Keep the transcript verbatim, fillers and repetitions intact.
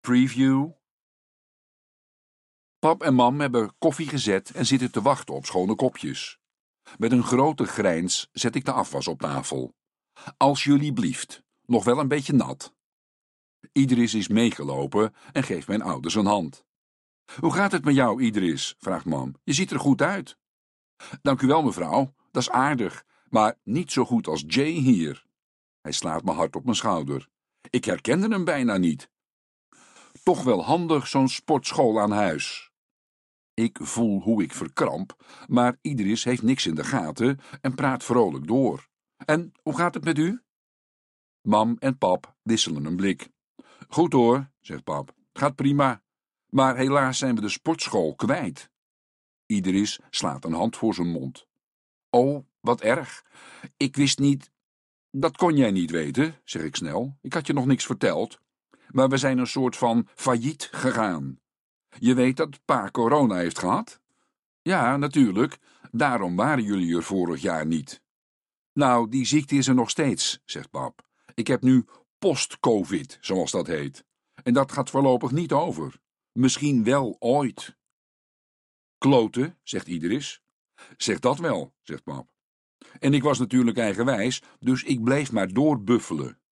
Preview. Pap en mam hebben koffie gezet en zitten te wachten op schone kopjes. Met een grote grijns zet ik de afwas op tafel. Als jullie blieft, nog wel een beetje nat. Idris is meegelopen en geeft mijn ouders een hand. Hoe gaat het met jou, Idris? Vraagt mam. Je ziet er goed uit. Dank u wel, mevrouw. Dat is aardig, maar niet zo goed als Jay hier. Hij slaat me hard op mijn schouder. Ik herkende hem bijna niet. Toch wel handig zo'n sportschool aan huis. Ik voel hoe ik verkramp, maar Idris heeft niks in de gaten en praat vrolijk door. En hoe gaat het met u? Mam en pap wisselen een blik. Goed hoor, zegt pap. Het gaat prima. Maar helaas zijn we de sportschool kwijt. Idris slaat een hand voor zijn mond. Oh, wat erg. Ik wist niet... Dat kon jij niet weten, zeg ik snel. Ik had je nog niks verteld. Maar we zijn een soort van failliet gegaan. Je weet dat pa corona heeft gehad? Ja, natuurlijk. Daarom waren jullie er vorig jaar niet. Nou, die ziekte is er nog steeds, zegt pap. Ik heb nu post-covid, zoals dat heet. En dat gaat voorlopig niet over. Misschien wel ooit. Kloten, zegt Idris. Zeg dat wel, zegt pap. En ik was natuurlijk eigenwijs, dus ik bleef maar doorbuffelen.